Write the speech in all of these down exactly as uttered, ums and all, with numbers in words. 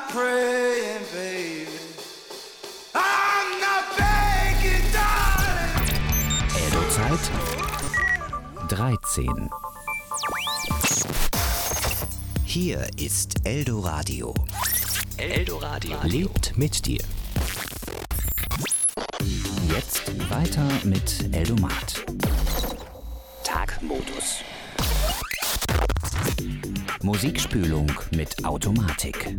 not praying, baby. I'm not begging, darling. Eldo-Zeit dreizehn. Hier ist Eldoradio. Eldoradio lebt mit dir. Jetzt weiter mit Eldomat. Tagmodus. Musikspülung mit Automatik.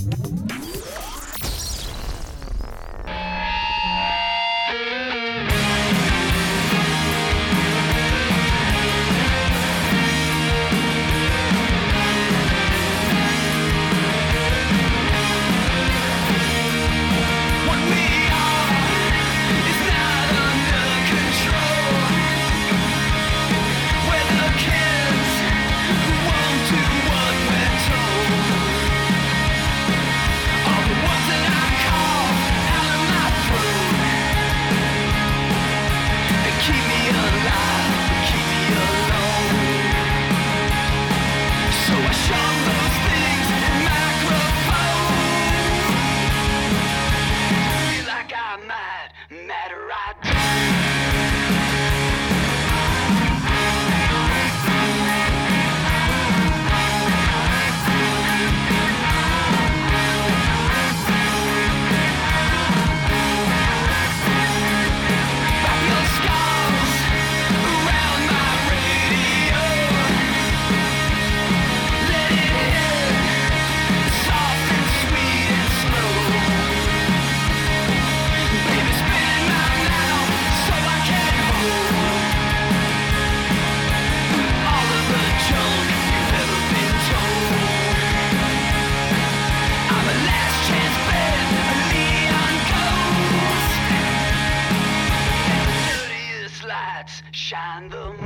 Shine the moon.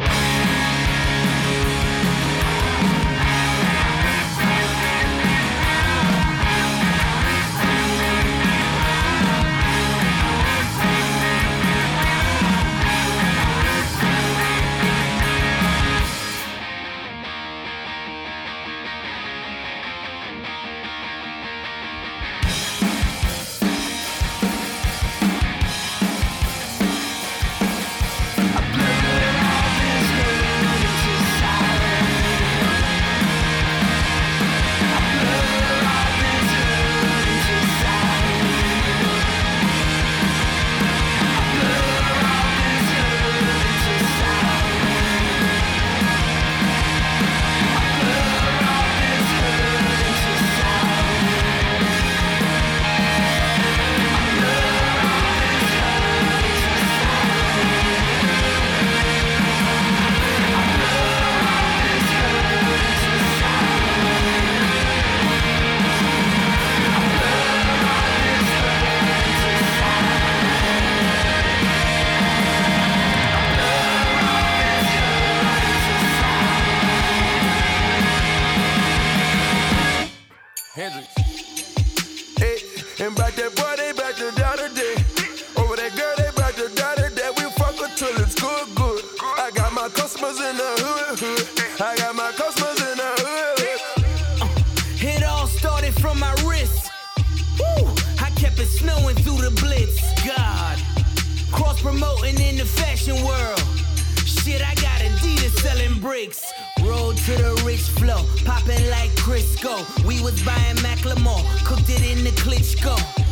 Hendrix. Hey, and back that boy, they back to down today. Over that girl, they back to down today. We fuck her till it's good, good. I got my customers in the hood, hood. I got my customers in the hood, hood. Uh, it all started from my wrist. Woo! I kept it snowing through the blitz. God, cross promoting in the fashion world. Shit, I got Adidas selling bricks. Road to the rich flow, popping like Crisco. We was buying Macklemore, cooked it in the Klitschko.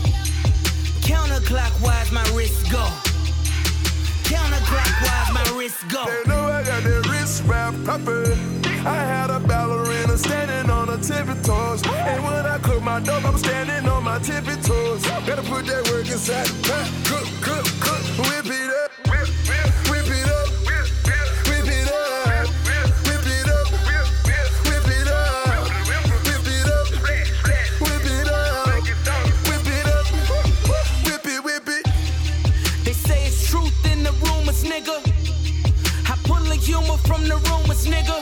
Counterclockwise, my wrist go. Counterclockwise, my wrist go. They know I got that wrist wrap proper. I had a ballerina standing on her tippy toes. And when I cook my dope, I'm standing on my tippy toes. Gotta put that work inside the pot. Cook, cook, cook, whip it up. Whip, whip, whip it up. Whip, whip, whip it up. Whip it up. Whip it up. Whip it up. Whip it up. Whip it up. Whip it, whip it. They say it's truth in the rumors, nigga. I pull the humor from the rumors, nigga.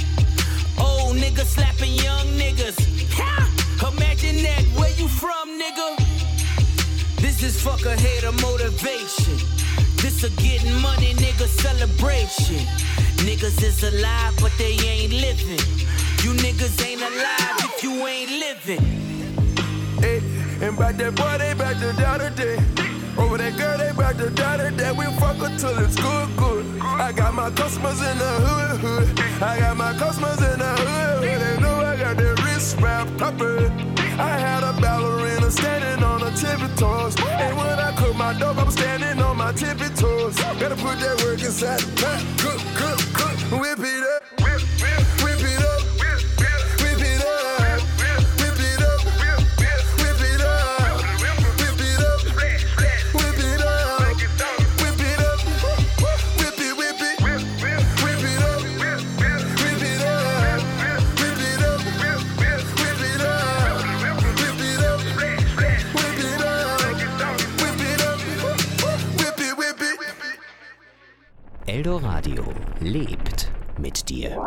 Old nigga slapping young niggas. Ha! Imagine that, where you from, nigga? This is fuck a hater motivation. This a getting money, nigga, celebration. Niggas is alive, but they ain't living. You niggas ain't alive if you ain't living. Hey. And back that boy, they back to down today. Over that girl, they back to down today. We fuck her till it's good, good. I got my customers in the hood, hood. I got my customers in the hood, hood. They know I got that wrist wrapped up. I had a ballerina standing on her tippy toes. And when I cook my dope, I'm standing on my tippy toes. Gotta put that work inside the pot. Cook, cook, cook. Whip it up. Whip, whip, whip it up. Whip, whip, whip it up. Whip it up. Whip it up. Whip it up. Whip it up. Whip it up. Whip it, whip it. Whip it up. Whip it up. Whip it up. Whip it up. Whip it up. Whip it up. Whip it up. Whip it, whip it. Eldoradio lebt mit dir.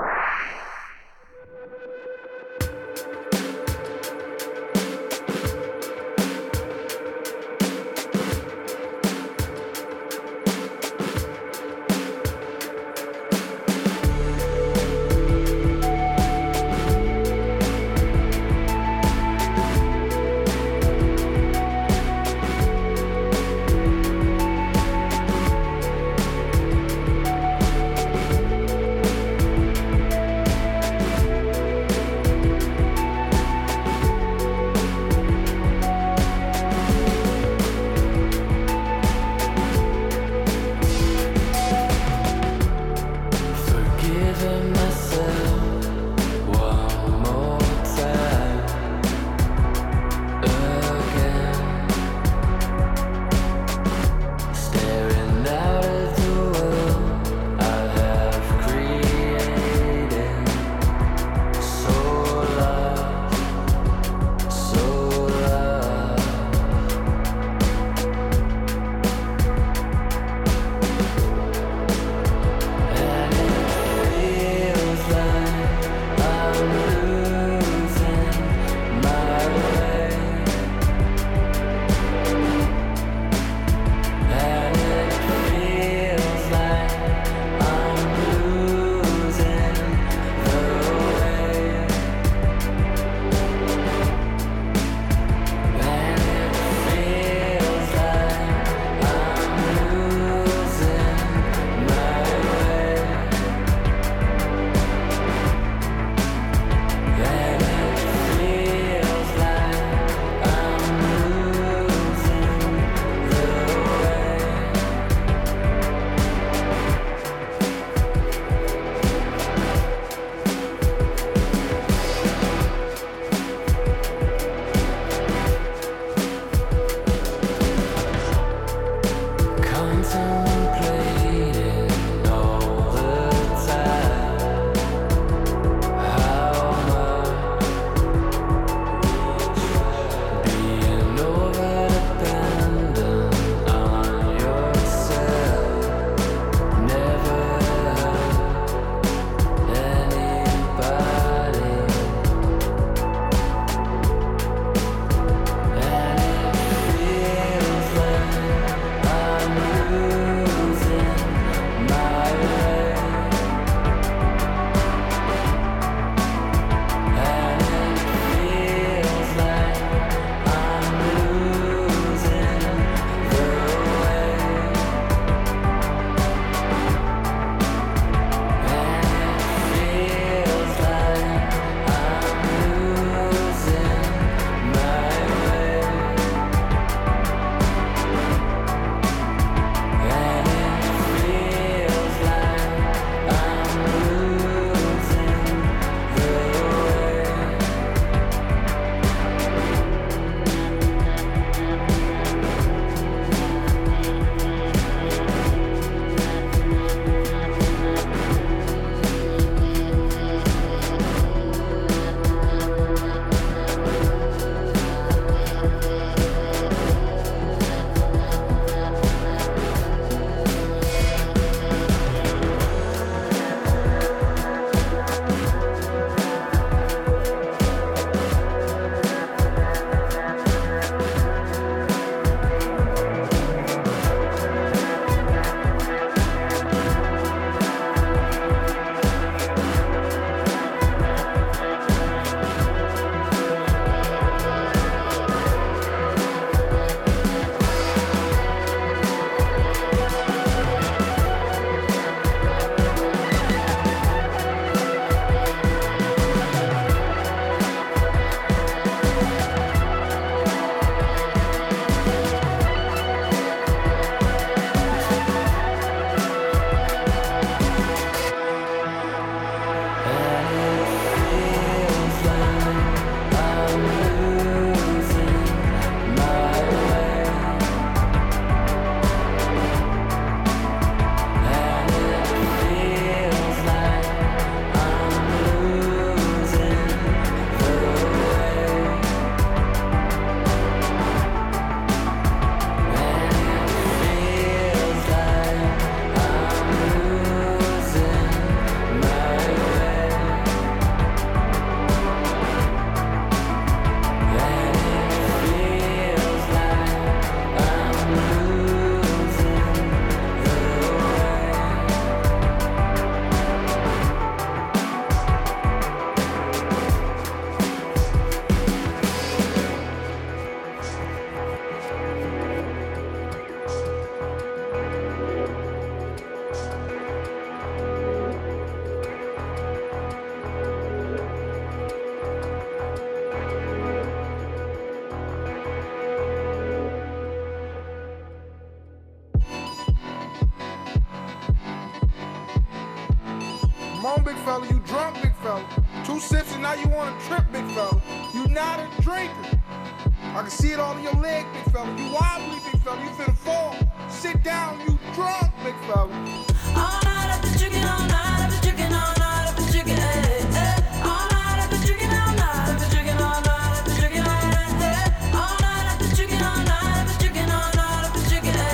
fella. You drunk, big fella. Two sips and now you want to trip, big fella. You not a drinker. I can see it all in your leg, big fella. You wobbly, big fella. You finna fall. Sit down, you drunk, big fella. All night I've been drinking, all night I've been drinking, all night I've been drinking, eh, eh. All night I've been drinking, all night I've been drinking, all night I've been drinking, eh, eh. All night I've been drinking, all night I've been drinking, all night I've been drinking, eh,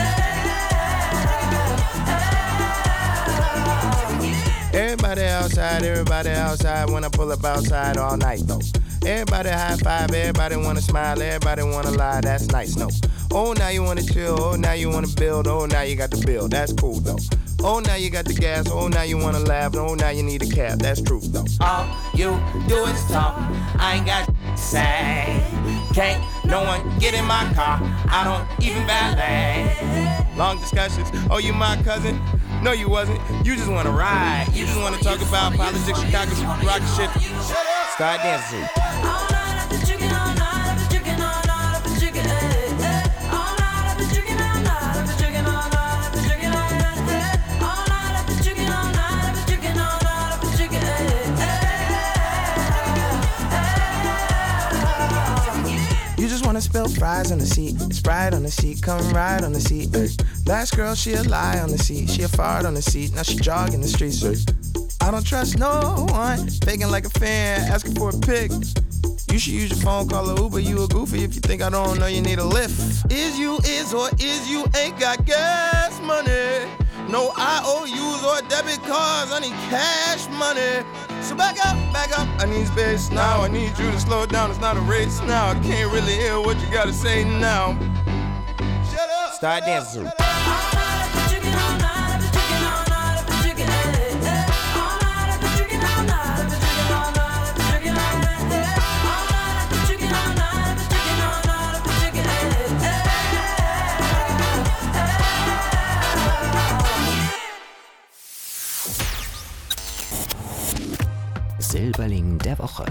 eh. Everybody outside, everybody outside. When I pull up outside all night though. Everybody high five, everybody wanna smile, everybody wanna lie, that's nice, no. Oh, now you wanna chill, oh, now you wanna build, oh, now you got the bill, that's cool though. Oh, now you got the gas, oh, now you wanna laugh, oh, now you need a cab, that's true though. All you do is talk, I ain't got to say. Can't no one get in my car, I don't even valet. Long discussions, oh, you my cousin? No, you wasn't, you just wanna ride. You just wanna talk about politics, Chicago, rock shit. Start dancing. All night I've been drinking, all night I've been drinking, all night I've been drinking, eh, eh. All night I've been drinking, all night I've been drinking, all night I've been drinking, eh, eh. All night I've been drinking, all night I've been drinking, all night I've been drinking, eh, eh. You just wanna spill fries on the seat, Sprite on the seat, come ride on the seat. Ay. Last girl, she a lie on the seat, she a fart on the seat, now she jogging the streets. Ay. I don't trust no one, faking like a fan, asking for a pic. You should use your phone, call a Uber, you a goofy if you think I don't know you need a lift. Is you is or is you ain't got gas money. No I O Us or debit cards, I need cash money. So back up, back up, I need space now. I need you to slow down, it's not a race now. I can't really hear what you gotta say now. Shut up. Start dancing. All night I've been drinking, all night I've been drinking, all night I've been drinking, eh, eh. All night I've been drinking, all night I've been drinking, all night I've been drinking, eh, eh. All night I've been drinking, all night I've been drinking, all night I've been drinking, eh, eh. Silberling der Woche.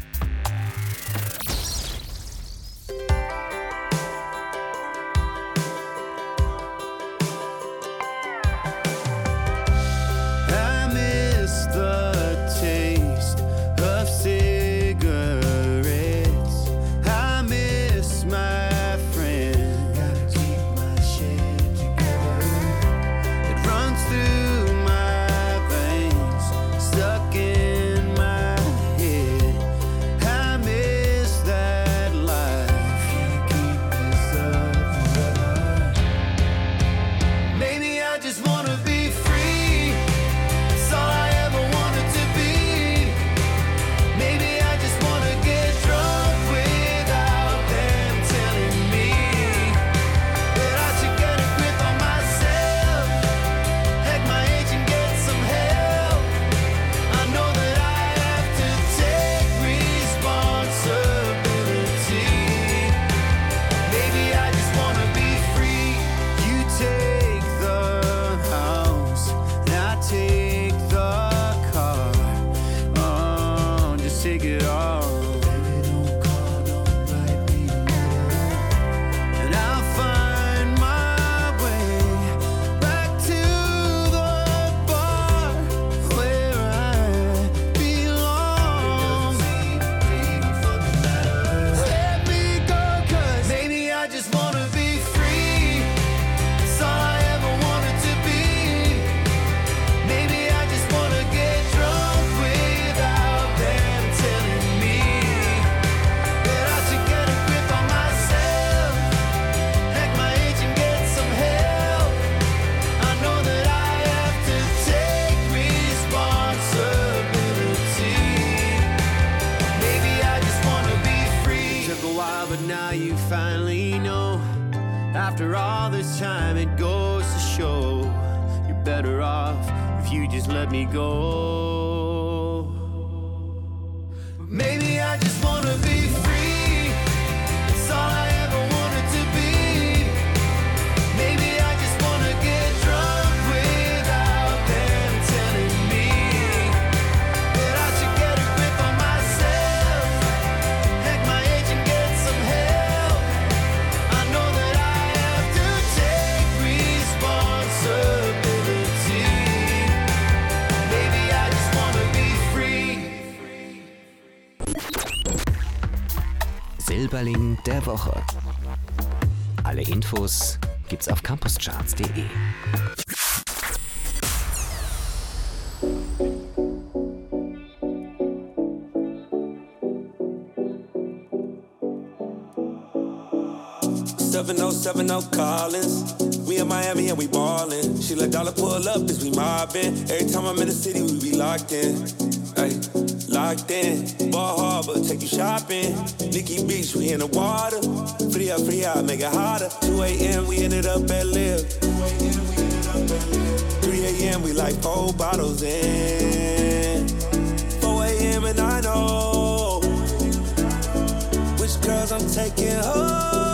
After all this time, it goes to show you're better off if you just let me go. Maybe I just wanna be free. It's all I ever wanted to be. Maybe I just wanna get drunk without them telling me that I should get a grip on myself, hack my age and get some help. I know that I have to take responsibility. Maybe I just wanna Elberling der Woche. Alle Infos gibt's auf campuscharts punkt de. seven oh seven oh Collins. We in Miami and we ballin'. She let dollar pull up as we mobbin'. Every time I'm in the city, we be locked in. Ay, locked in. Ball Harbor, take you shopping. Nikki Beach, we in the water. Free up, free out, make it hotter. two a.m. we ended up at Live. three a.m. we like four bottles in. four a.m. and I know which girls I'm taking home.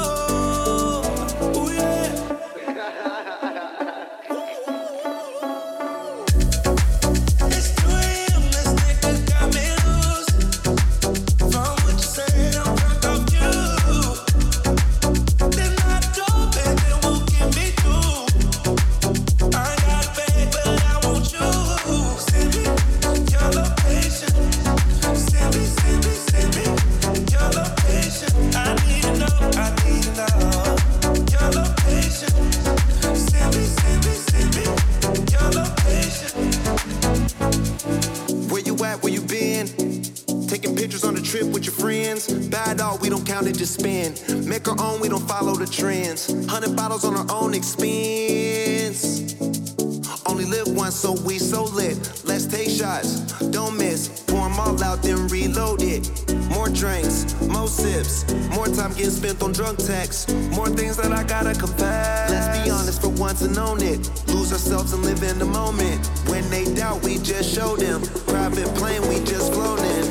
Just spend, make our own, we don't follow the trends. Hundred bottles on our own expense. Only live once, so we so lit. Let's take shots, don't miss. Pour them all out, then reload it. More drinks, more sips. More time getting spent on drunk texts. More things that I gotta confess. Let's be honest for once and own it. Lose ourselves and live in the moment. When they doubt, we just show them. Private plane, we just flown in.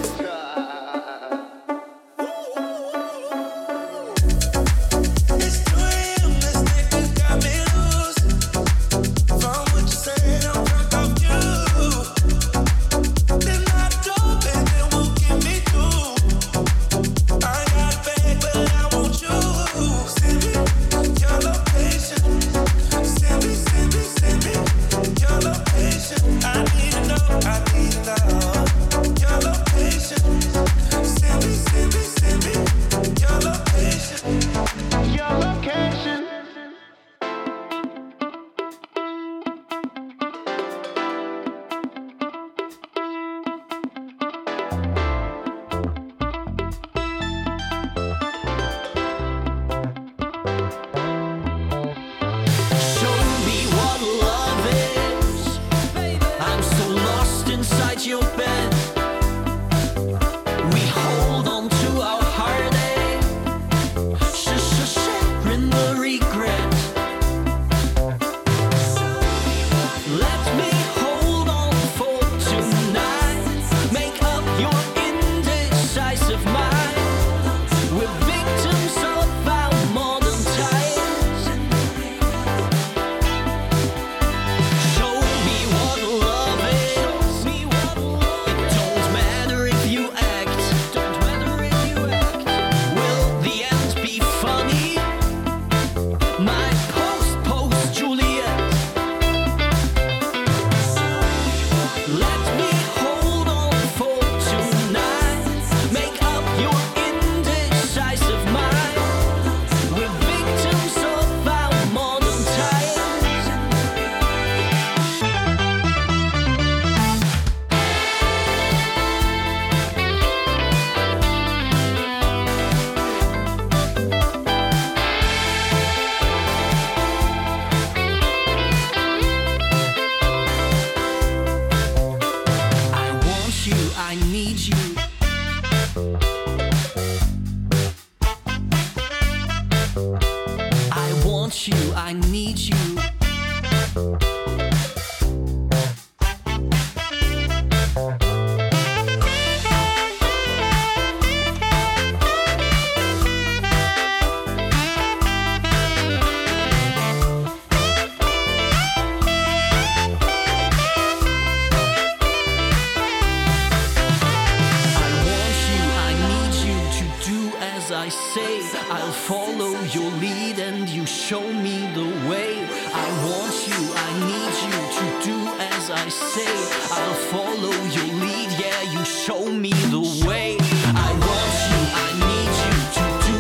I say, I'll follow your lead, yeah, you show me the way. I want you, I need you to do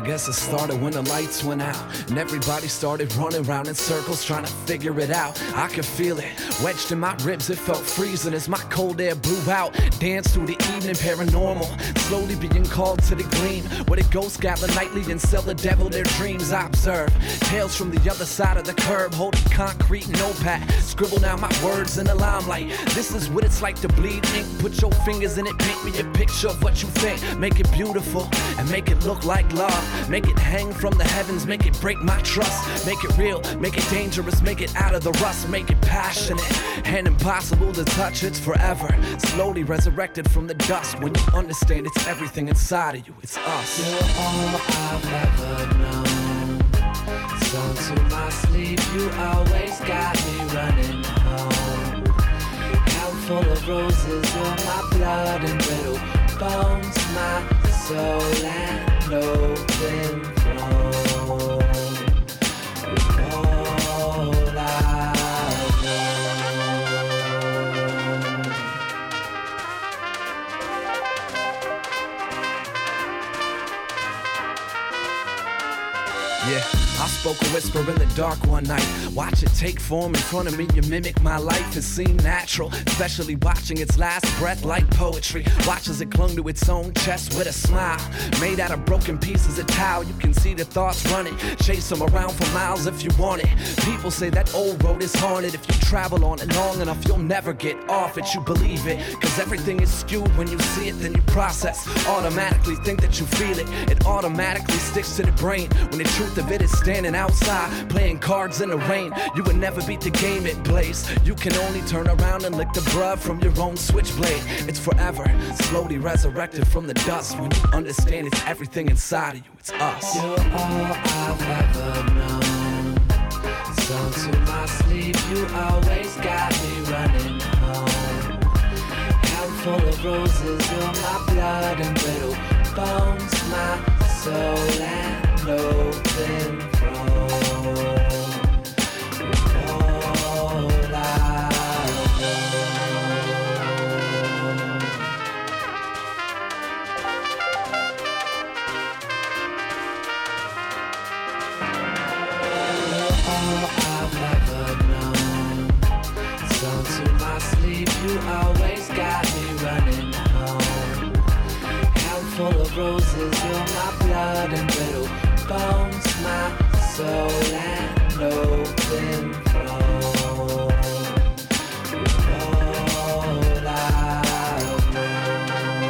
guess it started when the lights went out and everybody started running around in circles trying to figure it out. I could feel it wedged in my ribs, it felt freezing as my cold air blew out. Danced through the evening paranormal, slowly being called to the gleam, where the ghosts gather nightly and sell the devil their dreams. I observe tales from the other side of the curb, holding concrete notepad, scribble down my words in the limelight. This is what it's like to bleed ink. Put your fingers in it, paint me a picture of what you think. Make it beautiful and make it look like love. Make it hang from the heavens, make it break my trust. Make it real, make it dangerous, make it out of the rust. Make it passionate and impossible to touch. It's forever, slowly resurrected from the dust. When you understand it's everything inside of you, it's us. You're all I've ever known. So to my sleep, you always got me running home. Out full of roses, you're my blood and brittle bones, my soul and open throne. All I've known. Yeah, I spoke a whisper in the dark one night. Watch it take form in front of me, you mimic my life. It seemed natural, especially watching its last breath like poetry. Watch as it clung to its own chest with a smile. Made out of broken pieces of towel, you can see the thoughts running. Chase them around for miles if you want it. People say that old road is haunted. If you travel on it long enough, you'll never get off it. You believe it, cause everything is skewed when you see it. Then you process, automatically think that you feel it. It automatically sticks to the brain when the truth of it is standing outside, playing cards in the rain. You would never beat the game it plays. You can only turn around and lick the blood from your own switchblade. It's forever, slowly resurrected from the dust. When you understand it's everything inside of you, it's us. You're all I've ever known. So to my sleep, you always got me running home. Out full of roses, you're my blood and brittle bones, my soul and open throne. All I've known. You're all I've ever known. So to my sleep, you always got me running home. Out full of roses, you're my blood and brittle bones, my soul and open throne. All I've known.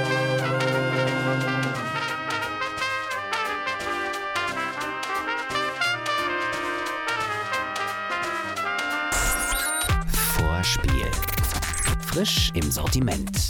Vorspiel. Frisch im Sortiment.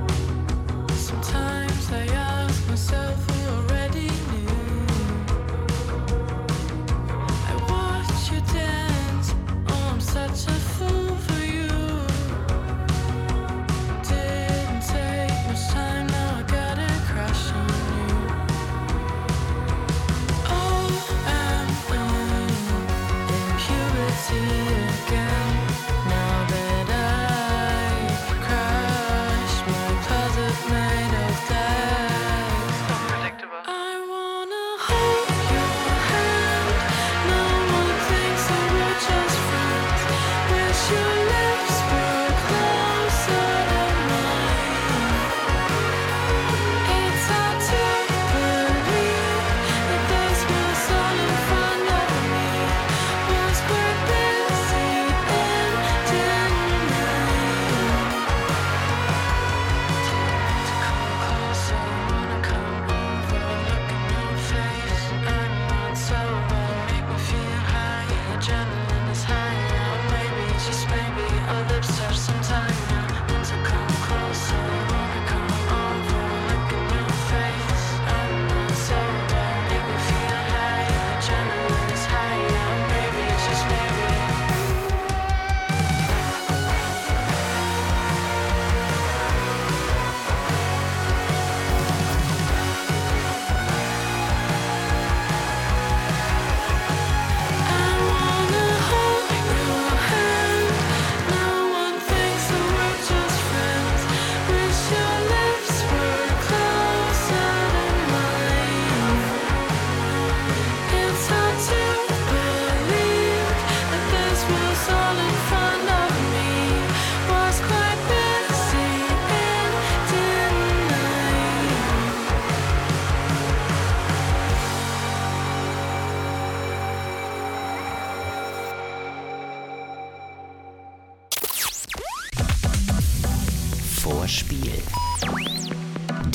Sometimes I ask myself who already knew.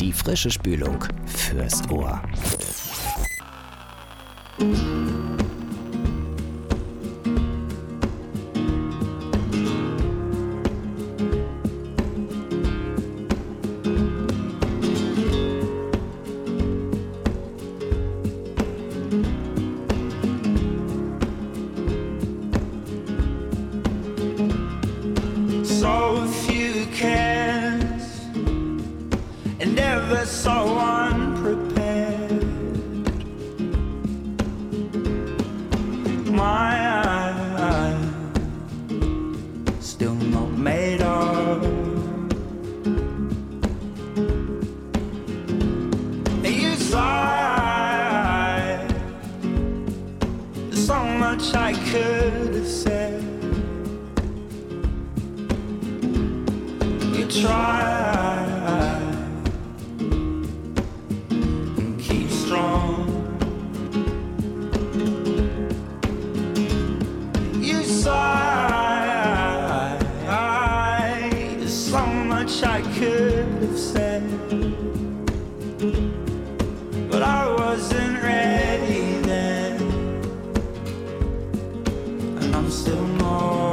Die frische Spülung fürs Ohr. So few cares and ever so unprepared. My eye still not made up. You sigh. There's so much I could have said. Try and keep strong. You sigh. There's so much I could have said, but I wasn't ready then, and I'm still not.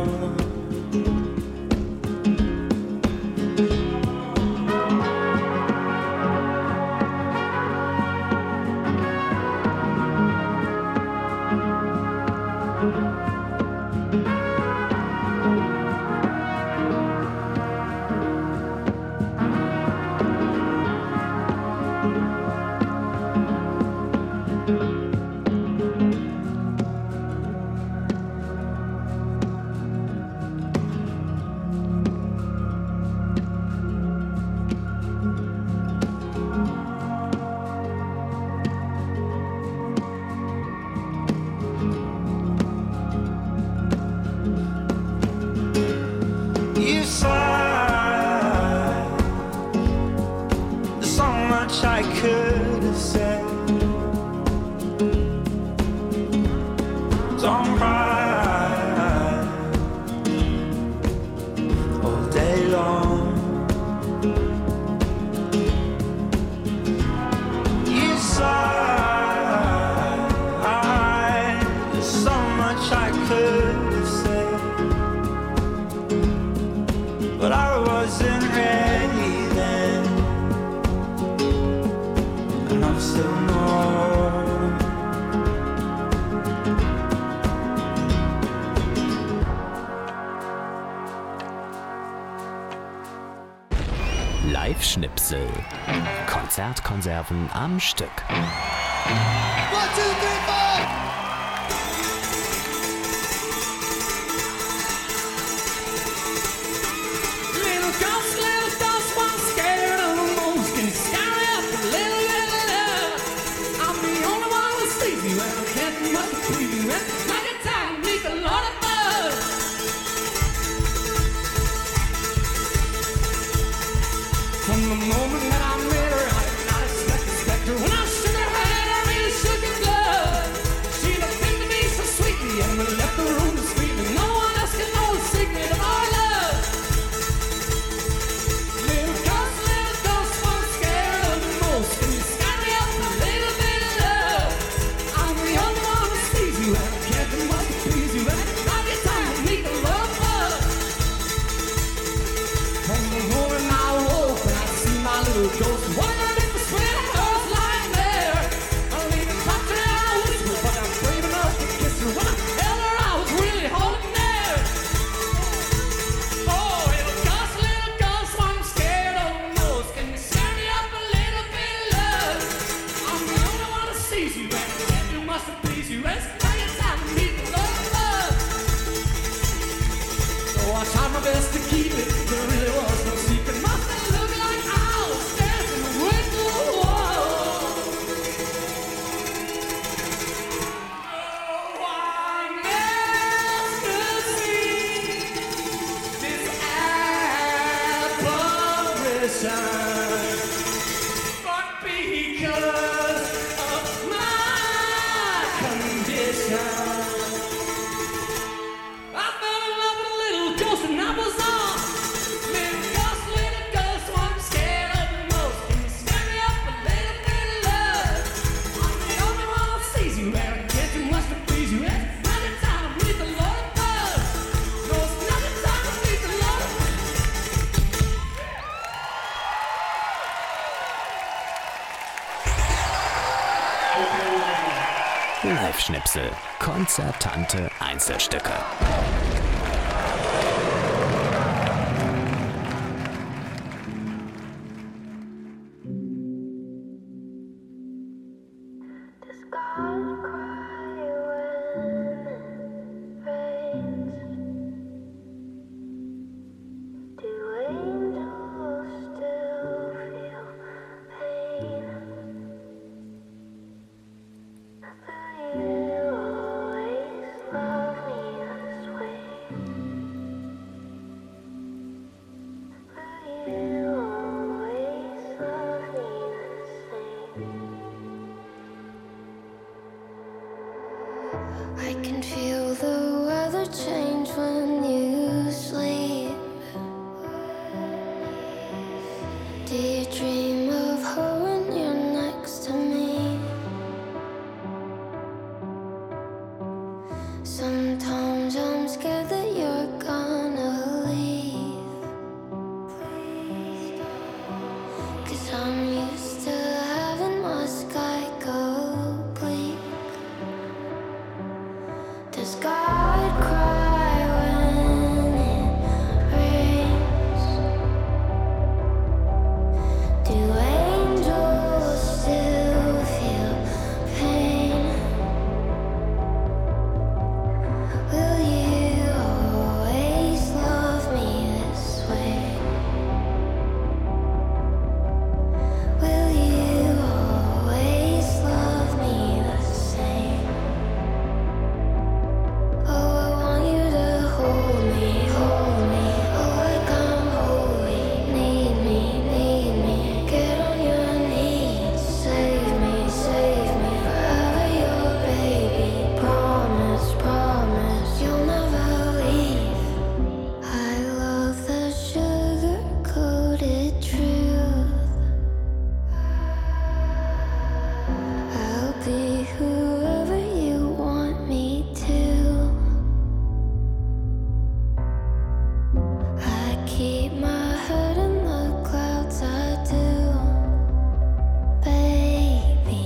You sigh. There's so much I could have said. Don't cry all day long. You sigh. There's so much I could have said, but I wasn't ready then, and I'm still not. Live-Schnipsel. Konzertkonserven am Stück. One, two, three, four! Little ghost, little ghost, one scared of the most. Can you scare me up a little, little love? I'm the only one who sees you, and I can't do much to please you. And like a time, need a lot of buzz. From the moment that I met her, I did not expect, expect her. When I shook her hand, I really shook her glove. She looked into me so sweetly, and we left the room discreetly. No one else can know the secret of our love. Little ghost, little ghost, one scared of the most. Can you scare me up a little bit of love? I'm the only one who sees you, and I can't do much to please you. And not your time to meet the love bug. From the moment I woke, and I see my little ghost, wondering if the sweat of her's lying there. I don't even talk to her, I whisper, but I'm brave enough to kiss her. When I held her, I was really holding there. Oh, little ghost, little ghost, I'm scared of the most. Can you scare me up a little bit of love? I'm the only one who sees you, and I can't do much to please you. And it's not your time to meet the love bug. So I tried my best to keep it, there really was no secret. Must have looked like I was dancing away. Live-Schnipsel. Konzertante Einzelstücke. I can feel the weather change when you sleep. Do you dream of her when you're next to me? Sometimes I'm scared that you're gonna leave, 'cause I'm used to having my sky go bleak. Does God cry when it rains? Do angels still feel pain? Will you always love me this way? Will you always love me the same? Oh, I want you to hold me, hold me. Oh, like I'm holy. Need me, need me. Get on your knees. Save me, save me. Forever your baby. Promise, promise. You'll never leave. I love the sugar-coated truth. I'll be whoever you want me to. I keep my head in the clouds, I do. Baby,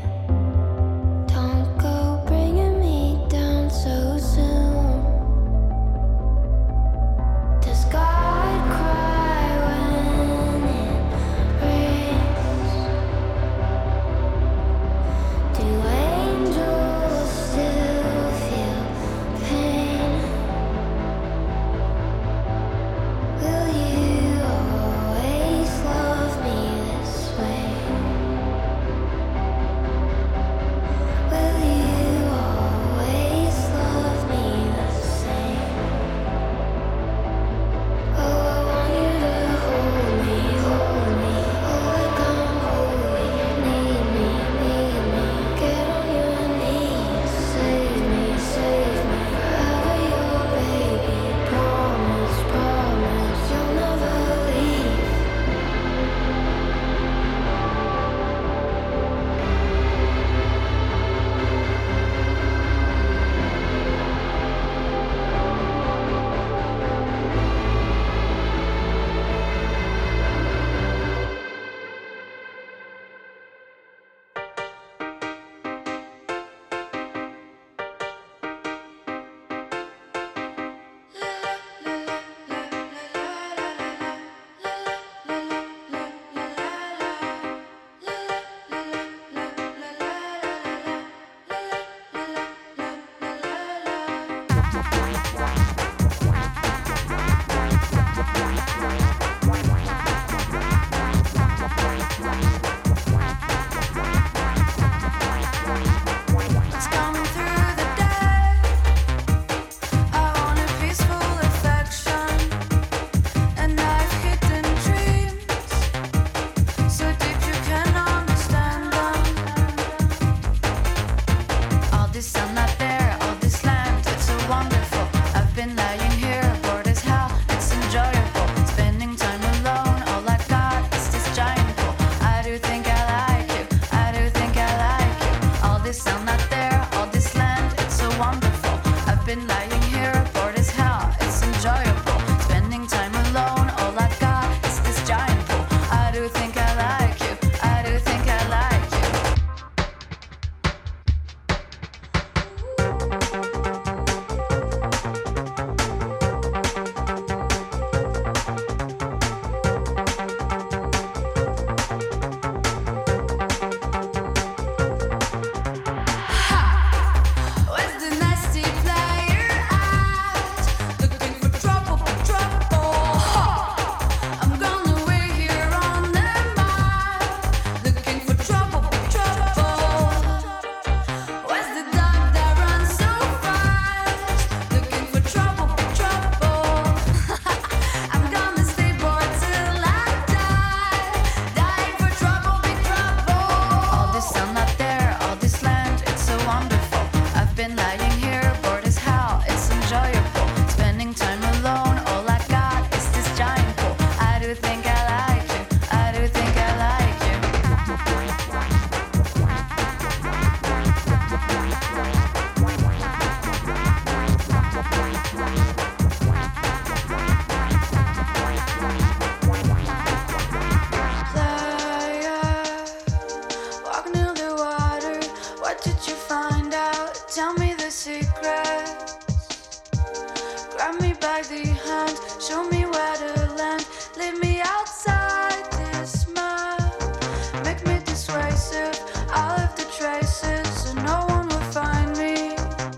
don't go bringing me down so soon. Does God cry when it rains? Do angels still feel pain? Will you always love me this way? Will you always love me the same? Oh, I want you to hold me, hold me. Oh, like I'm holy. Need me, need me. Get on your knees. Save me, save me. Forever your baby. Promise, promise. You'll never leave. It's coming through the day. I want a peaceful affection, and I've hidden dreams so deep you can understand them. All this sun out there, all this land, it's so wonderful. I've been lying here, bored as hell. It's enjoyable, spending time alone. All I got is this giant pool. I do think I like you. I do think I like you. All this sun out there, all this land, it's so wonderful. I've been lying here, bored as hell. It's enjoyable, spending time alone. All I got is this giant pool. I do think I like you. I do think I like you. What did you find out? Tell me the secrets. Grab me by the hand, show me where to land. Leave me outside this map. Make me dissuasive. I left the traces so no one will find me.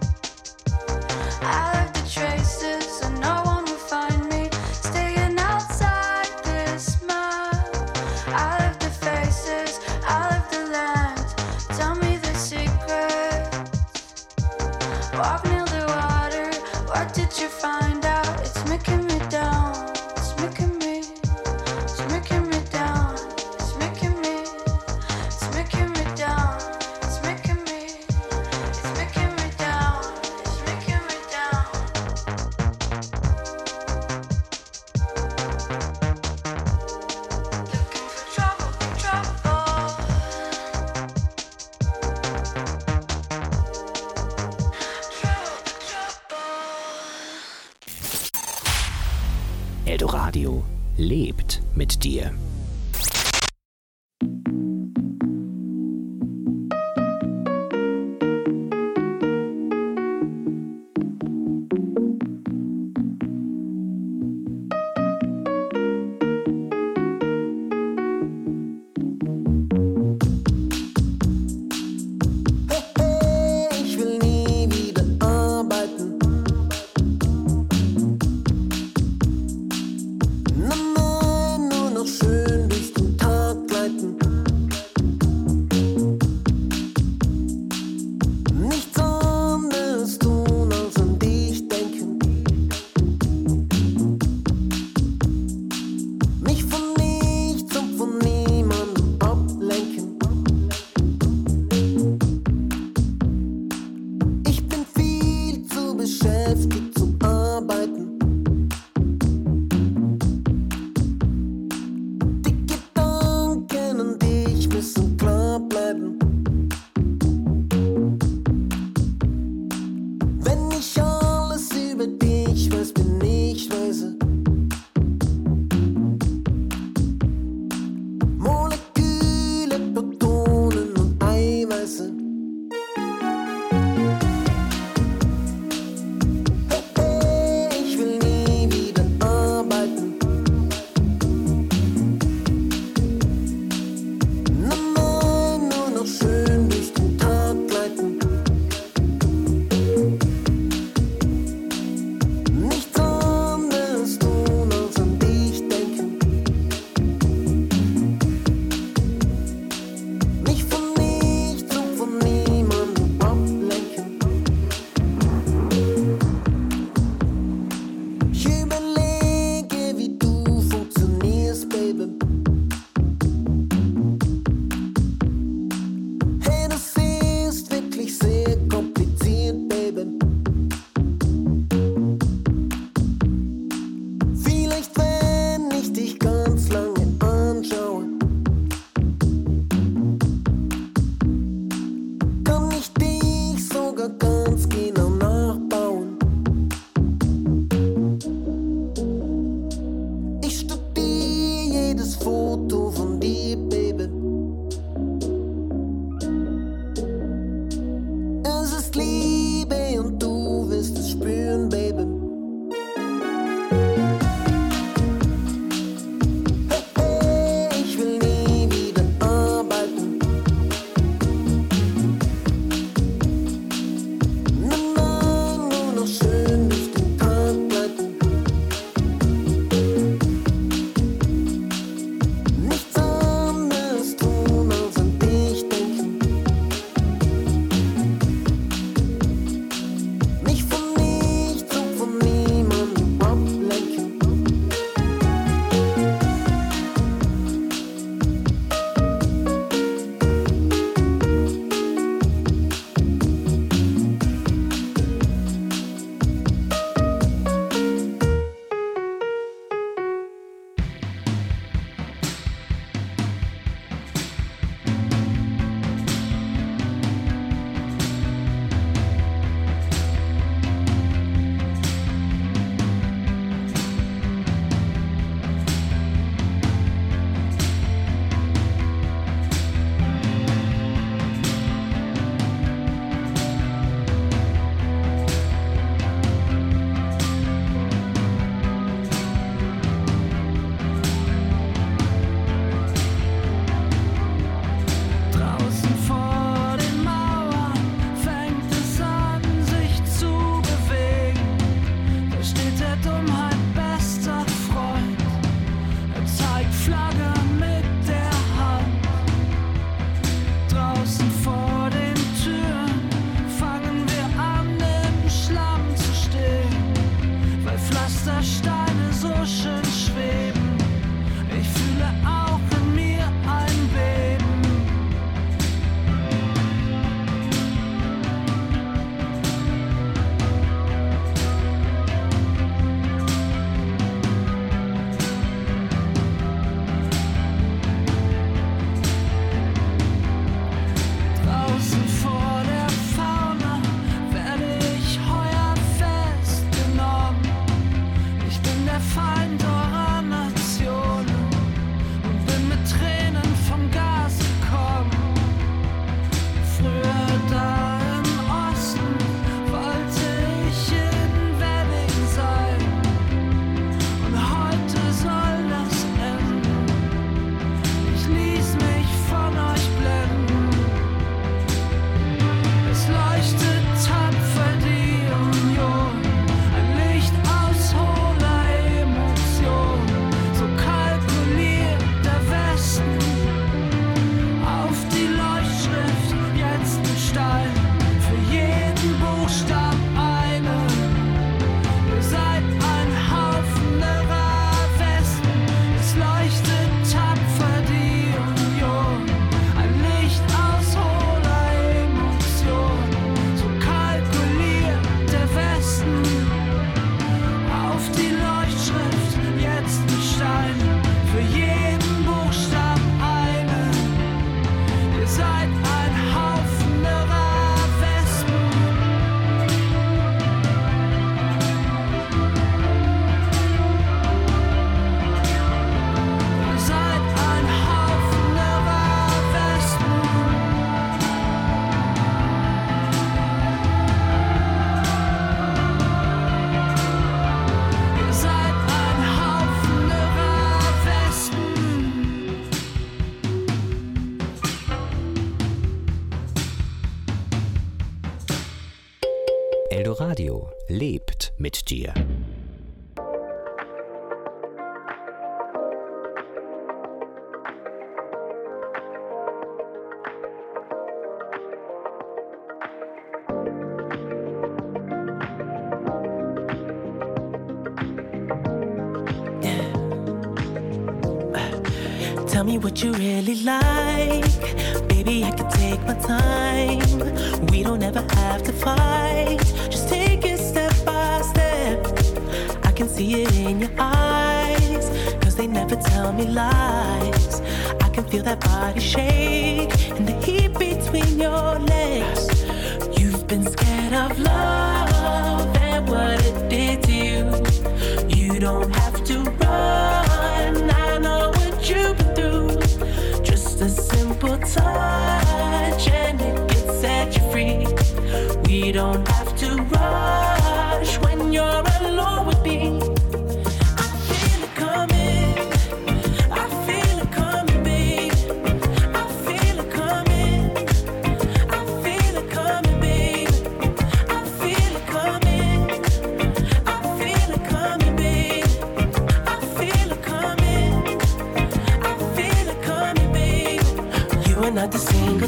I left the traces so no one will find me. Staying outside this map. I left the faces, I left the land. Tell me the secrets. Walk near the water. What did you find out? It's making me down. It's making me. It's making me down. It's making me. It's making me down. It's making me. It's making me down. It's making me down. Looking for trouble, trouble. Eldoradio lebt mit dir. Ich will nie wieder arbeiten. Nein, nein, nur noch schön Eldoradio lebt mit dir. Tell me what you really like. Baby, I can take my time. We don't ever have to fight. Just take it step by step. I can see it in your eyes, cause they never tell me lies. I can feel that body shake and the heat between your legs. You've been scared of love and what it did to you. You don't have to run, I know what you've been through. Just a simple touch and it can set you free. We don't have to rush when you're alone with me. I feel it coming, I feel it coming, babe. I feel it coming, I feel it coming, babe. I feel it coming, I feel it coming, babe. I feel it coming, I feel it coming, babe. You are not the single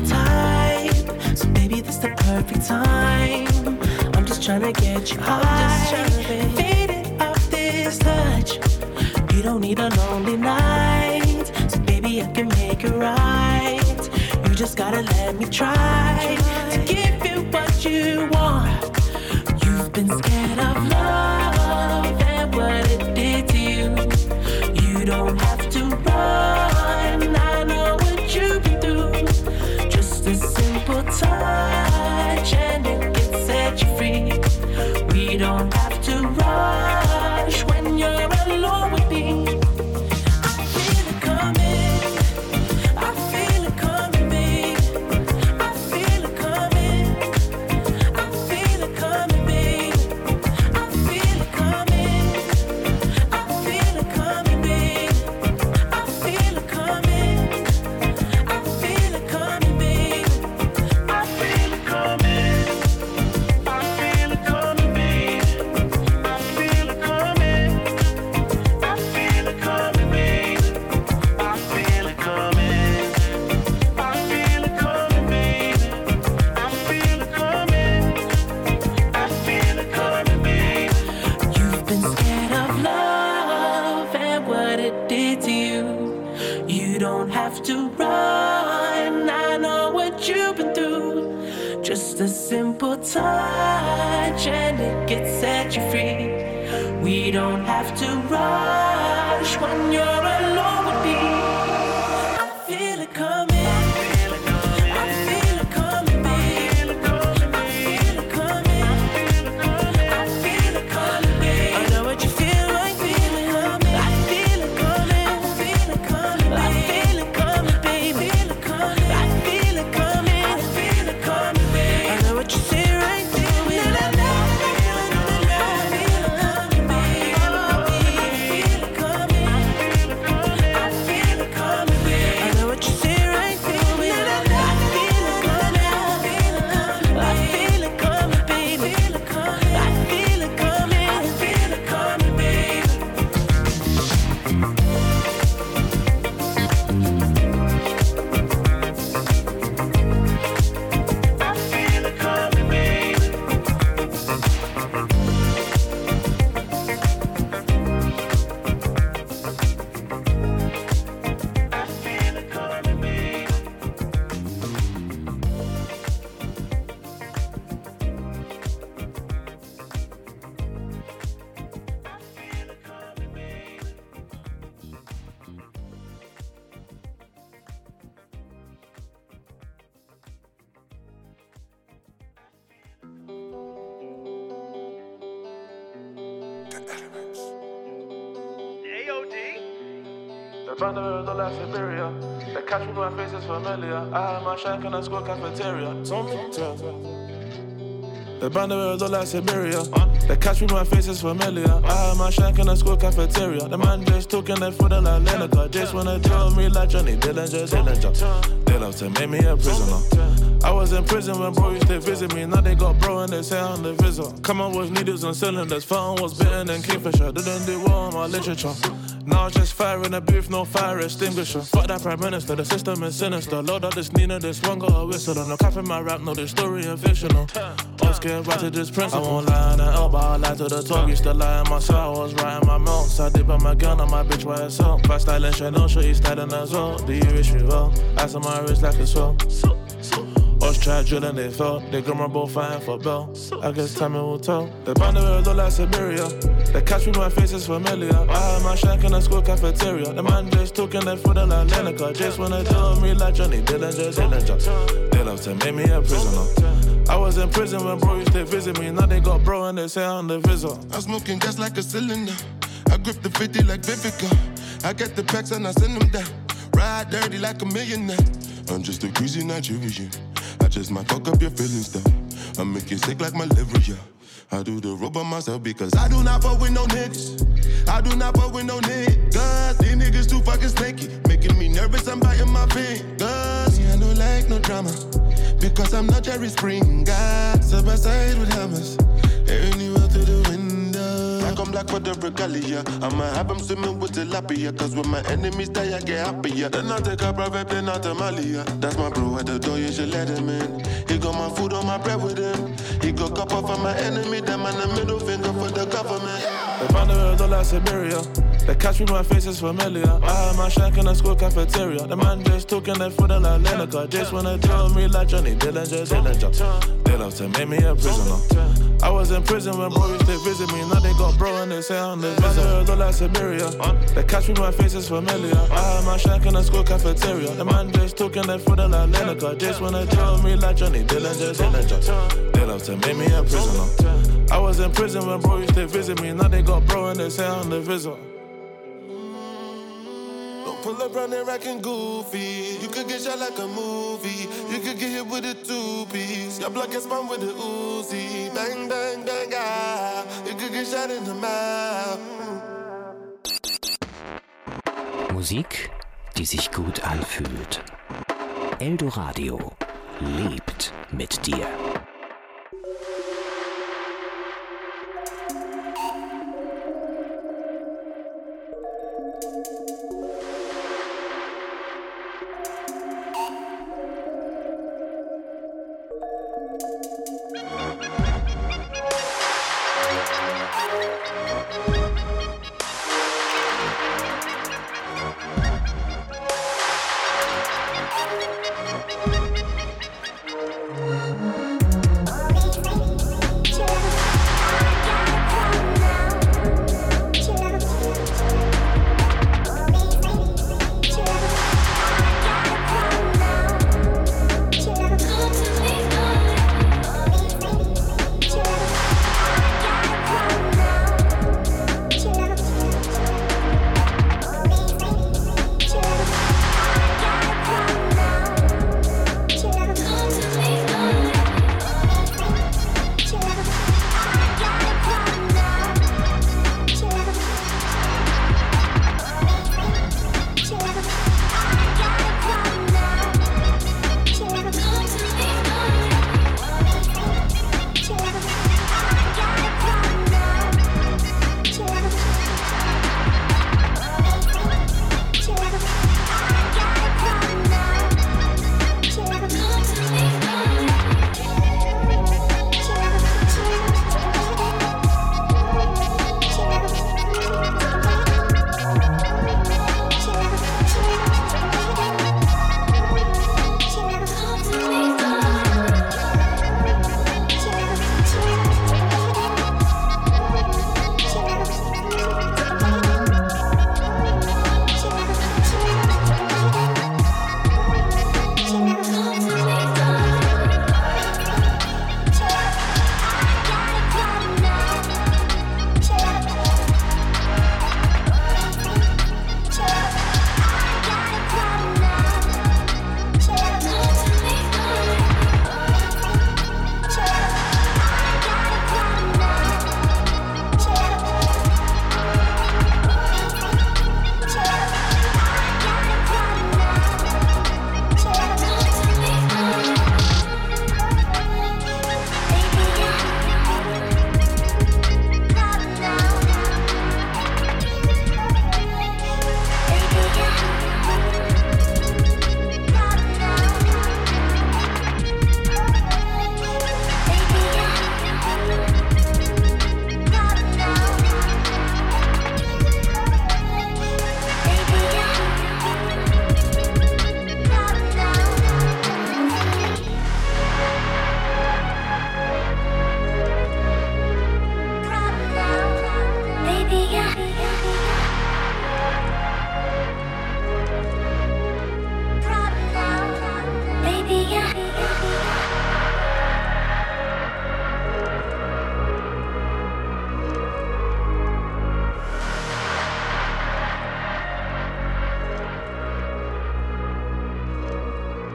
type, so baby, this the perfect time. I'm just tryna get you high, faded off this touch. You don't need a lonely night, so baby, I can make it right. You just gotta let me try to give you what you want. You've been scared of love and what it did to you. You don't have to run, I know what you've been through. Just a simple touch and it can set you free. We don't have to rush when you're alone with me. I feel it coming, I feel it coming, babe. I feel it coming, I feel it coming, babe. I feel it coming, I feel it coming, babe. I feel it coming, I feel it coming, babe. I feel it coming, I feel it coming, babe. I feel it coming, I feel it coming, babe. I feel it coming, I feel it coming, babe. I feel it coming, I feel it coming, babe. You've been scared of love and what it did to you. You don't have to run, I know what you've been through. Just a simple touch and it can set you free. We don't have to rush when you're alone with me. I feel it coming, I feel it coming, babe. I feel it coming, I feel it coming, babe. I know what you feel like, feel it coming. I feel it coming, I feel it coming, I feel it coming, babe. I feel it coming, I feel it coming, babe. I know what you say right, feel it. The banner the life Siberia. The catch with my face is familiar. I have my shank and I score cafeteria. Something tells me The bandit look like Siberia. The catch with my face is familiar. I had my shank in the school cafeteria. The man just talking that food like Lineker. Just wanna tell me like Johnny Dillinger, Dillinger. They love to make me a prisoner. I was in prison when bro used to visit me. Now they got bro and they say I'm the visit. Come on with needles and cylinders. Fountain was bitten and Kingfisher. Didn't do well in my literature. Now it's just fire in the booth, no fire extinguisher. Fuck that prime minister, the system is sinister. Load up this Nina, this one got a whistle. No cap in my rap, no, this story is fictional. I'm scared right to this principle. I won't lie in the elbow, I lie to the talk. Used to lie in my cell, I was writing my melts. I dip on my gun on my bitch by herself. Fast styling Chanel, sure he's styling as well. Do you wish me well? Ice on my wrist like a swell. Us tried drilling, they fell. They grandma both fighting for Bell. I guess time it will tell. The bandit look like Siberia. The catch with my face is familiar. I had my shank in the school cafeteria. The man just talking that food like Lineker. Just wanna tell me like Johnny Dillinger, Dillinger. They love to make me a prisoner. I was in prison when bro used to visit me. Now they got bro and they say I'm the visitor. I'm smoking gas like a cylinder. I grip the fifty like Vivica. I get the packs and I send them down. Ride dirty like a millionaire. I'm just a greasy Nigerian. I just might fuck up your feelings though. I make you sick like malaria. I do the rope on myself because I do not fuck with no niggas. I do not fuck with no niggas. These niggas too fucking snaky. Making me nervous, I'm biting my fingers. Yeah, I don't like no drama. Because I'm not Jerry Springer. Side by side with hammers. Anywhere to the window. I come black for the regalia. I'ma have them swimming with tilapia. Cause when my enemies die, I get happier. Then I take a private plane out to Malia. That's my bro at the door, you should let him in. He got my food on my bread with him. He got cup off of my enemy. Them and the middle finger for the government. The bandit look like Siberia. The catch with my face is familiar. I had my shank in the school cafeteria. The man just talking that food like Lineker. Just wanna tell me like Johnny Dillinger, Dillinger. They love to make me a prisoner. I was in prison when bro used to visit me. Now they got bro and they say I'm the visitor. Look like Siberia. The catch with my face is familiar. I had my shank in the school cafeteria. The man just talking that food like Lineker. Just wanna tell me like Johnny Dillinger, Dillinger. They love to make me a prisoner. I was in prison when bro used to visit me. Now they got bro and they say I'm the visitor. Pull up round there acting goofy. You could get shot like a movie. You could get hit with a two-piece. Your blood gets spun with a Uzi. Bang, bang, bang, ah. You could get shot in the mouth. Musik, die sich gut anfühlt. Eldoradio lebt mit dir. Thank you.